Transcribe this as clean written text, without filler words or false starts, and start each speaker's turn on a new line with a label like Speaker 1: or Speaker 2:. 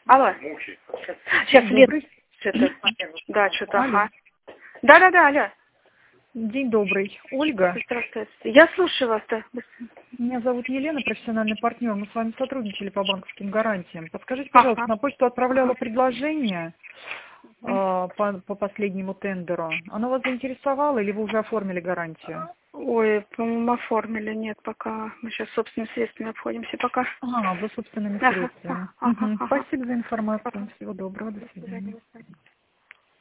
Speaker 1: Алло. Сейчас Лет. Что-то. Да, что-то, ага. Да, алло.
Speaker 2: День добрый. Ольга.
Speaker 1: Здравствуйте. Я слушаю вас, да.
Speaker 2: Меня зовут Елена, профессиональный партнер. Мы с вами сотрудничали по банковским гарантиям. Подскажите, пожалуйста, на почту отправляла предложение по последнему тендеру. Оно вас заинтересовало или вы уже оформили гарантию?
Speaker 1: Ой, по-моему, оформили. Нет, пока. Мы сейчас собственными средствами обходимся пока.
Speaker 2: Вы собственными средствами. Спасибо за информацию. Всего доброго. До свидания.